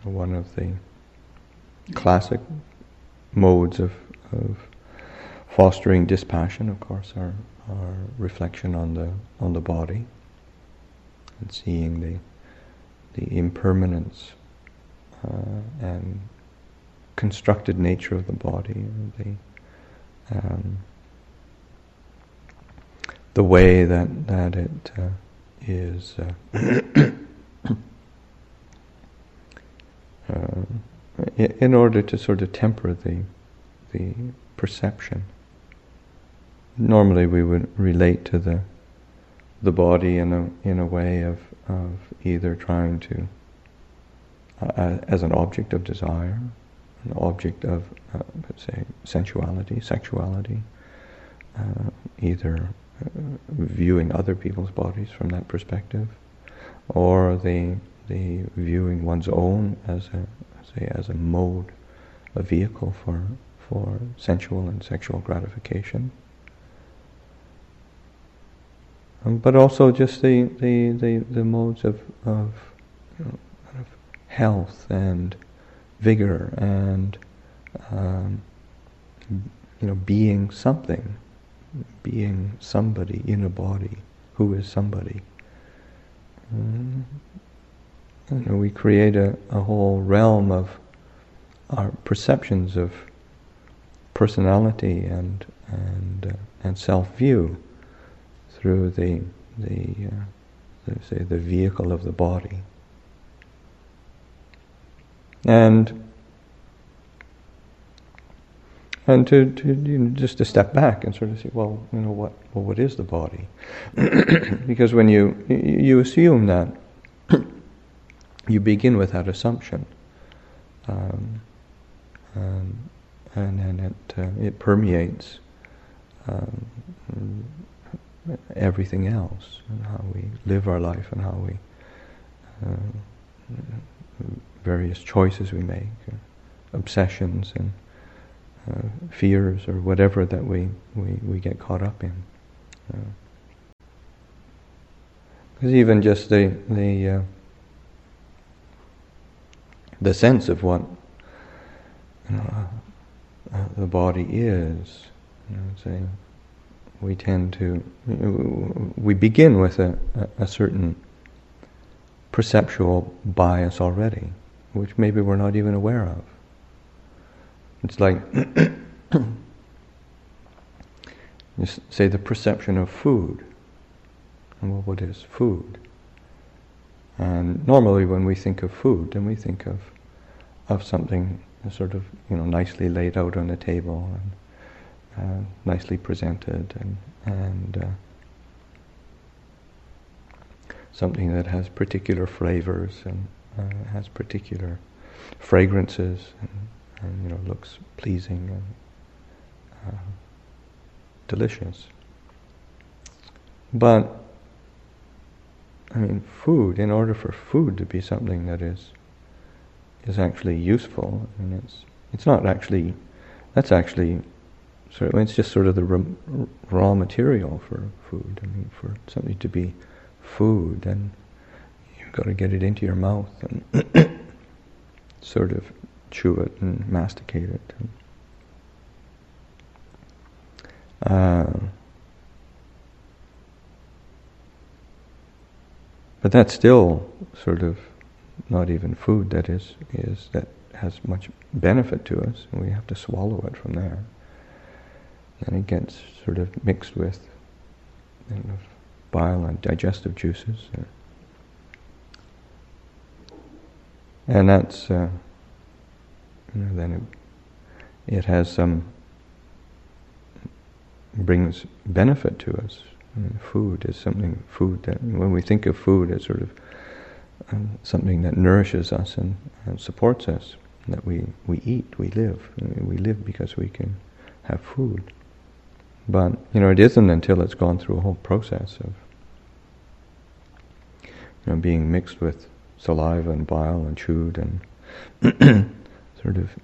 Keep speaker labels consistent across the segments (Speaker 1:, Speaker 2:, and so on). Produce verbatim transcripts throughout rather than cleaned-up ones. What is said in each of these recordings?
Speaker 1: one of the classic modes of, of fostering dispassion, of course, are, are reflection on the on the body and seeing the the impermanence uh, and constructed nature of the body, the um, the way that that it uh, is uh, uh, in order to sort of temper the the perception. Normally, we would relate to the the body in a in a way of of either trying to uh, as an object of desire, an object of uh, let's say sensuality, sexuality, uh, either uh, viewing other people's bodies from that perspective, or the the viewing one's own as a say as a mode, a vehicle for for sensual and sexual gratification. Um, but also just the, the, the, the modes of, of, you know, kind of health and vigor and um, you know, being something, being somebody in a body. Who is somebody? Um, you know, we create a, a whole realm of our perceptions of personality and and uh, and self-view through the the uh, let's say the vehicle of the body, and and to, to you know, just to step back and sort of say, well, you know, what well, what is the body? Because when you you assume that, you begin with that assumption, um, and and then it uh, it permeates um, everything else, and how we live our life, and how we uh, various choices we make, uh, obsessions and uh, fears or whatever that we, we, we get caught up in. Because uh, even just the the uh, the sense of what you know, uh, uh, the body is, you know, say, we tend to, we begin with a, a, a certain perceptual bias already, which maybe we're not even aware of. It's like, you say the perception of food. And well, what is food? And normally when we think of food, then we think of of something sort of, you know, nicely laid out on a table and Uh, nicely presented, and and uh, something that has particular flavors and uh, has particular fragrances, and, and you know, looks pleasing and uh, delicious. But I mean, food. In order for food to be something that is is actually useful, and it's it's not actually. That's actually. So it's just sort of the raw material for food. I mean, for something to be food, then you've got to get it into your mouth and sort of chew it and masticate it. And, uh, but that's still sort of not even food that is is that has much benefit to us, and we have to swallow it from there. And it gets sort of mixed with, you know, bile and digestive juices. And that's, uh, you know, then it, it has some, brings benefit to us. I mean, food is something, food that, when we think of food as sort of um, something that nourishes us and, and supports us, that we, we eat, we live. I mean, we live because we can have food. But, you know, it isn't until it's gone through a whole process of, you know, being mixed with saliva and bile and chewed and sort of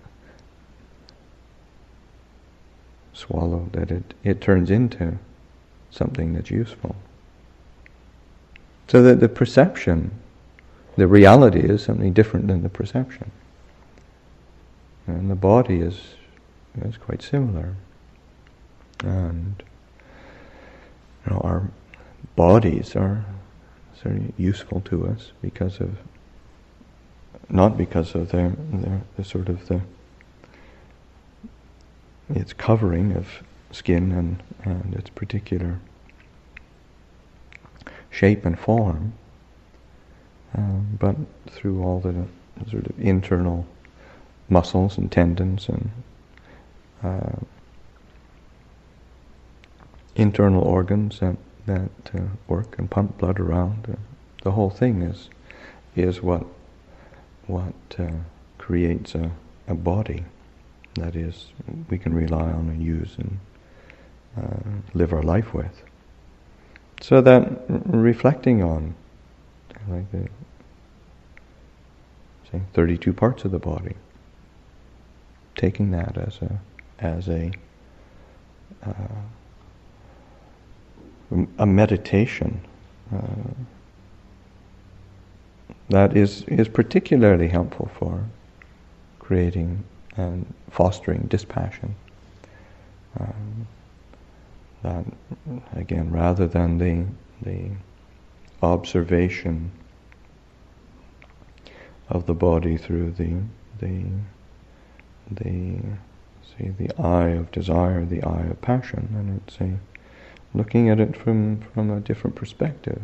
Speaker 1: swallowed that it, it turns into something that's useful. So that the perception, the reality is something different than the perception. And the body is, is quite similar. And you know, our bodies are very useful to us because of, not because of their, their the sort of the its covering of skin and, and its particular shape and form, um, but through all the sort of internal muscles and tendons and uh, internal organs that that uh, work and pump blood around. Uh, the whole thing is is what what uh, creates a, a body that is we can rely on and use and uh, live our life with. So that r- reflecting on, like the say, thirty-two parts of the body, taking that as a as a uh, a meditation uh, that is is particularly helpful for creating and fostering dispassion. Um, that again, rather than the the observation of the body through the the the say the eye of desire, the eye of passion, and it's a looking at it from from a different perspective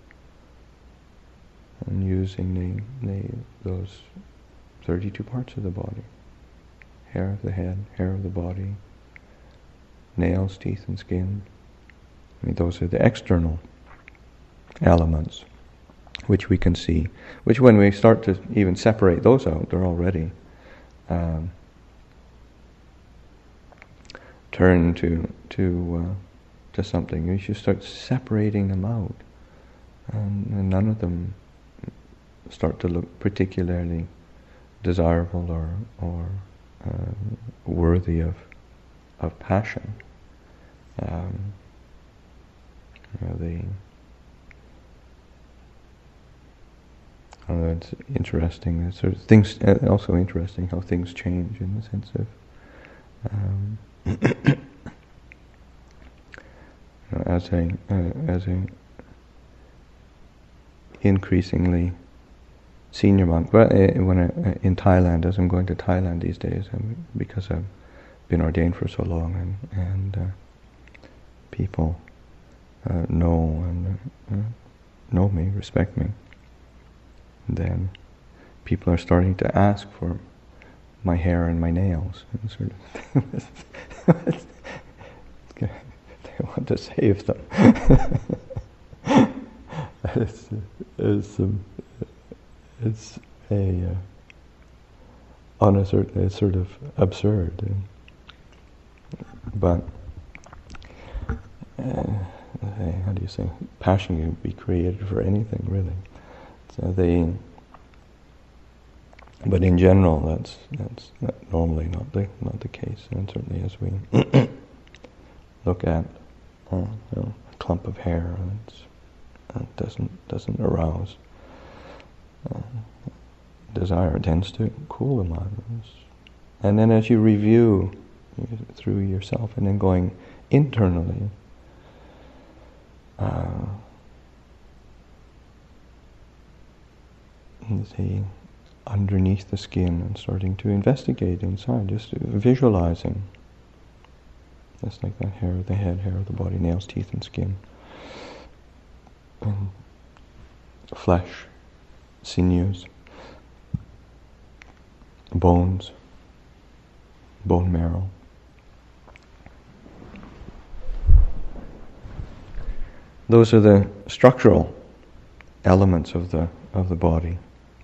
Speaker 1: and using the the those thirty-two parts of the body: hair of the head, hair of the body, nails, teeth, and skin. I mean, those are the external elements which we can see, which when we start to even separate those out, they're already um, turn to to uh, to something. We should start separating them out, and, and none of them start to look particularly desirable or or uh, worthy of of passion. Um, you know, the I don't know, it's interesting. It's sort of things uh, also interesting how things change in the sense of um, you know, as a uh, as a increasingly senior monk. Well, uh, when I, uh, in Thailand, as I'm going to Thailand these days, um, because I've been ordained for so long, and and uh, people uh, know and uh, know me, respect me. Then people are starting to ask for my hair and my nails, and sort of they want to save them. it's it's, um, it's a uh, on a certain it's sort of absurd, and, but uh, how do you say? Passion can be created for anything, really. So they, but in general, that's that's not normally not the not the case, and certainly as we look at uh, you know, a clump of hair, it's, it doesn't doesn't arouse uh, desire. It tends to cool the mind, and then as you review through yourself, and then going internally. Uh, the underneath the skin and starting to investigate inside, just visualizing, just like that hair of the head, hair of the body, nails, teeth, and skin, and flesh, sinews, bones, bone marrow. Those are the structural elements of the of the body.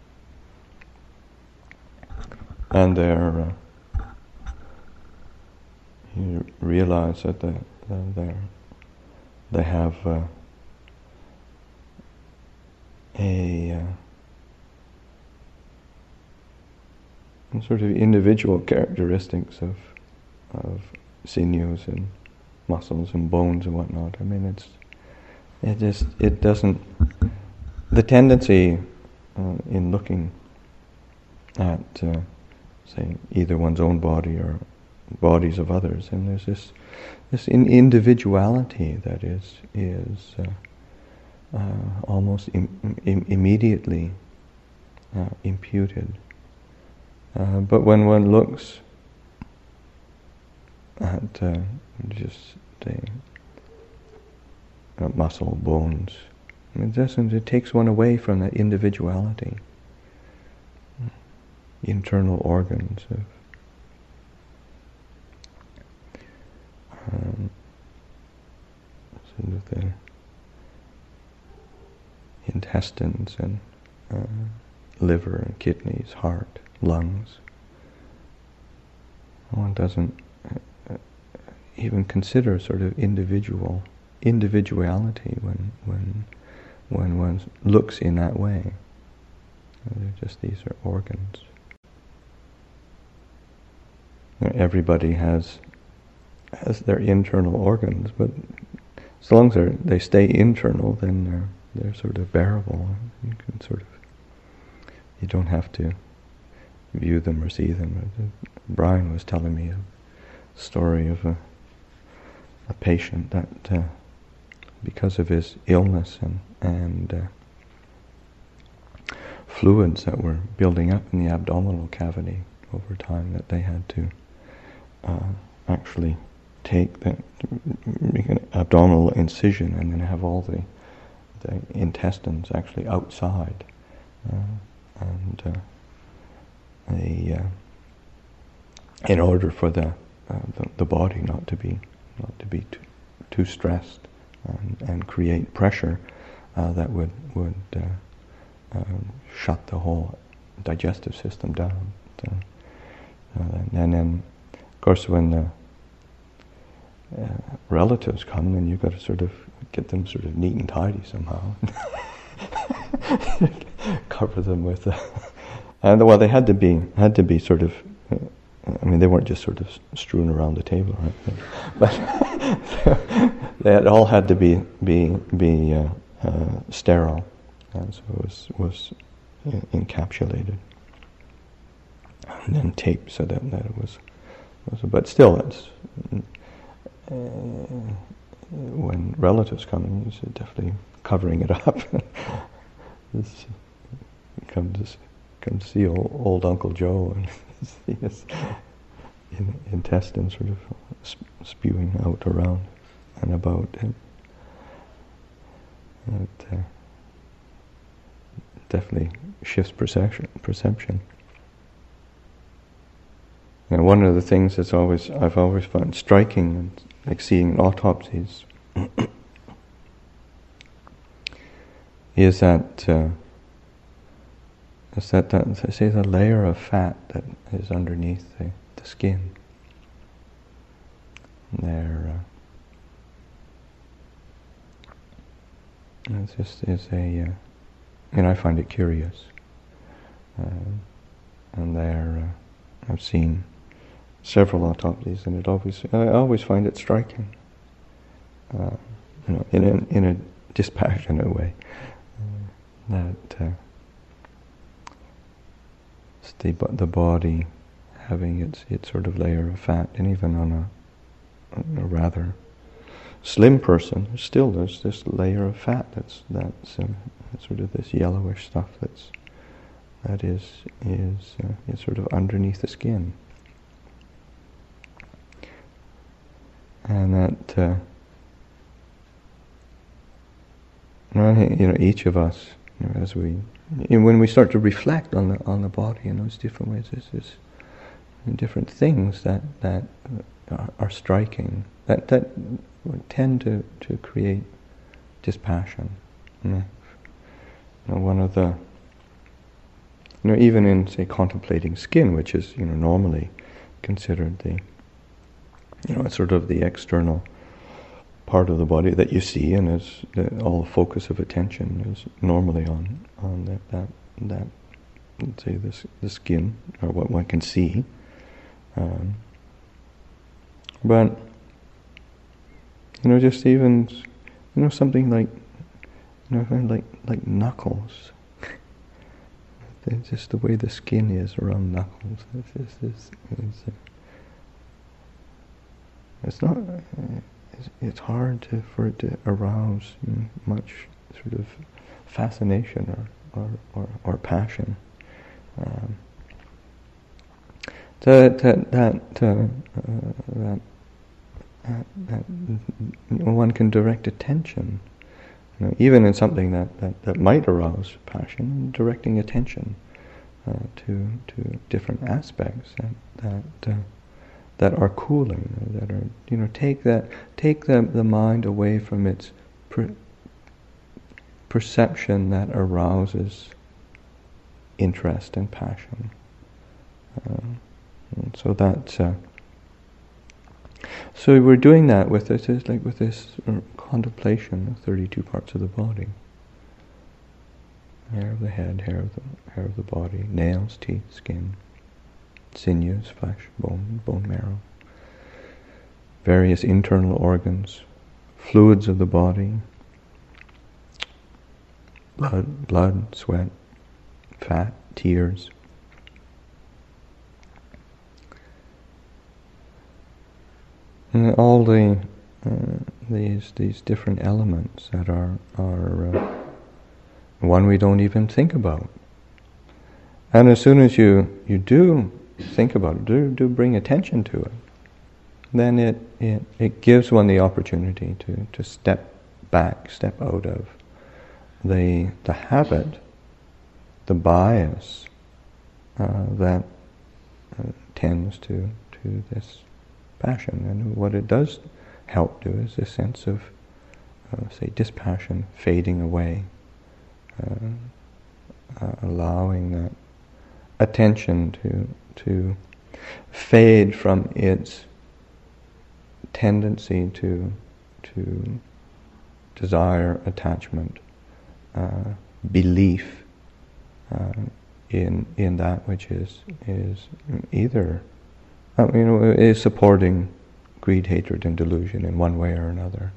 Speaker 1: And they're, uh, you realize that they they they have uh, a uh, sort of individual characteristics of of sinews and muscles and bones and whatnot. I mean, it's it just it doesn't. The tendency uh, in looking at, uh, say, either one's own body or bodies of others, and there's this this in individuality that is is uh, uh, almost im- im- immediately uh, imputed. Uh, but when one looks at uh, just say uh, muscle, bones, it doesn't. It takes one away from that individuality, internal organs of um, sort of the intestines and uh, liver and kidneys, heart, lungs. One doesn't uh, even consider sort of individual individuality when when when one looks in that way. They're just these are organs. Everybody has has their internal organs, but as long as they stay internal, then they're they're sort of bearable. You can sort of you don't have to view them or see them. Brian was telling me a story of a a patient that uh, because of his illness and and uh, fluids that were building up in the abdominal cavity over time, that they had to uh, actually take the make an abdominal incision and then have all the the intestines actually outside, uh, and uh, a uh, in order for the, uh, the the body not to be not to be too, too stressed and, and create pressure uh, that would would uh, um, shut the whole digestive system down. So, uh, and then, of course, when the uh, relatives come, then you've got to sort of get them sort of neat and tidy somehow. Cover them with, uh, and well, they had to be had to be sort of. Uh, I mean, they weren't just sort of strewn around the table, right? But they had all had to be be be uh, uh, sterile, and so it was was encapsulated and then taped so that, that it was, was. But still, it's uh, when relatives come in, it's definitely covering it up. It's, come to come to see old, old Uncle Joe and. His in, intestines sort of sp- spewing out around and about him. It uh, definitely shifts perception. Perception. And one of the things that's always I've always found striking, and like seeing autopsies, is that. Uh, Is that, that say the layer of fat that is underneath the, the skin? There, uh, it's just is a, uh, and I find it curious. Uh, and there, uh, I've seen several autopsies, and it always I always find it striking. Uh, you know, in a in a dispassionate way, uh, that. Uh, The, the body having its its sort of layer of fat, and even on a, a rather slim person, still there's this layer of fat that's that's uh, sort of this yellowish stuff that's that is is uh, is sort of underneath the skin, and that uh, you know each of us, you know, as we. And when we start to reflect on the on the body in those different ways, there's this different things that that are, are striking that that tend to, to create dispassion. You know, you know, one of the you know even in say contemplating skin, which is you know normally considered the you know sort of the external part of the body that you see, and is the, all the focus of attention is normally on on that that that let's say this the skin or what one can see, um, but you know just even you know something like you know like like knuckles, it's just the way the skin is around knuckles. It's, it's, it's, it's, uh, it's not. Uh, it's, it's hard to, for it to arouse you know, much sort of fascination or or, or, or passion. Um, that that that, uh, uh, that, that, that one can direct attention. You know, even in something that, that, that might arouse passion, directing attention uh, to to different aspects that that, uh, that are cooling, that are you know take that take the the mind away from its per, perception that arouses interest and passion. Uh, and so that's uh, so we're doing that with this, it's like with this uh, contemplation of thirty-two parts of the body. Hair of the head, hair of the hair of the body, nails, teeth, skin, sinews, flesh, bone, bone marrow, various internal organs, fluids of the body, blood, blood, sweat, fat, tears. And all the uh, these these different elements that are are uh, one we don't even think about. And as soon as you, you do think about it, do do bring attention to it, then it, it, it gives one the opportunity to, to step back, step out of the the habit, the bias uh, that uh, tends to to this passion. And what it does help do is a sense of, uh, say, dispassion fading away, uh, uh, allowing that attention to to fade from its tendency to to desire, attachment, uh, belief uh, in in that which is is either uh, you know is supporting greed, hatred, and delusion in one way or another.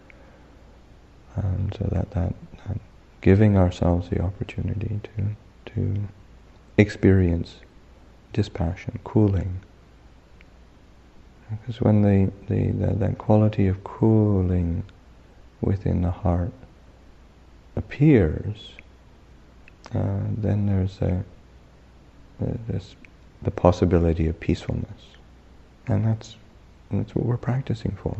Speaker 1: And so that that, that giving ourselves the opportunity to to experience dispassion, cooling. Because when the, the, the that quality of cooling within the heart appears, uh, then there's a, a this the possibility of peacefulness, and that's that's what we're practicing for.